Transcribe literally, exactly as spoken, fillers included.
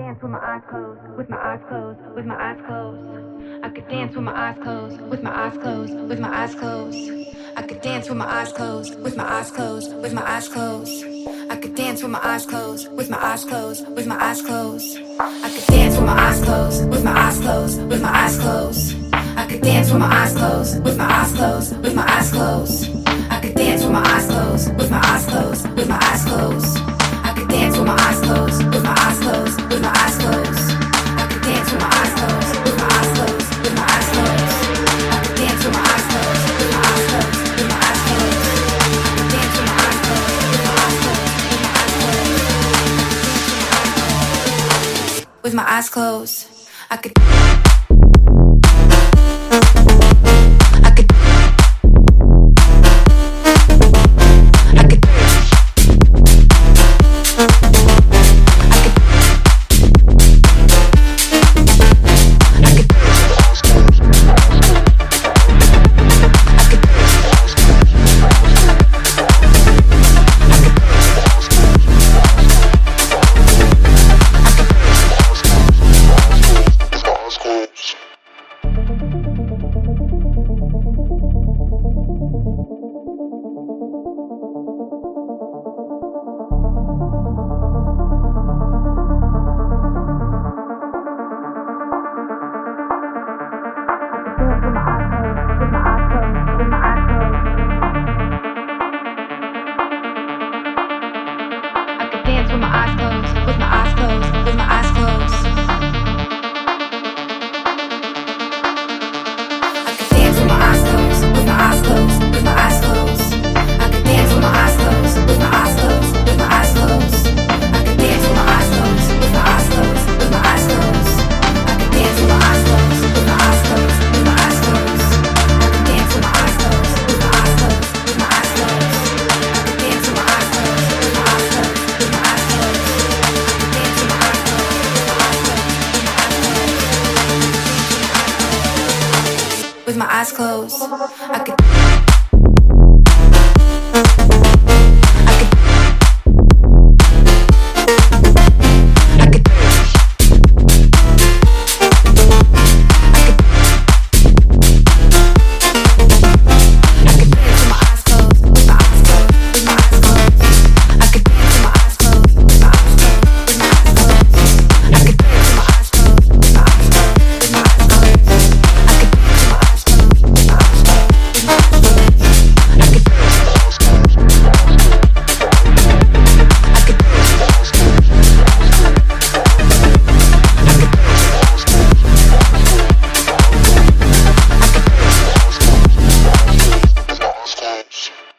dance with my eyes closed, with my eyes closed, with my eyes closed. I could dance with my eyes closed, with my eyes closed, with my eyes closed. I could dance with my eyes closed, with my eyes closed, with my eyes closed. I could dance with my eyes closed, with my eyes closed, with my eyes closed. I could dance with my eyes closed, with my eyes closed, with my eyes closed. I could dance with my eyes closed, with my eyes closed, with my eyes closed. I could dance with my eyes closed, with my eyes closed, with my eyes closed. I could dance with my eyes closed, with my eyes closed, with my eyes closed. I could dance with my eyes closed, with my eyes closed, with my eyes closed. I could dance with my eyes closed, with my eyes closed, with my eyes closed. I could dance with my eyes closed, with my eyes closed, with my eyes closed. With my eyes closed, I could. With my eyes closed, I could. Yes.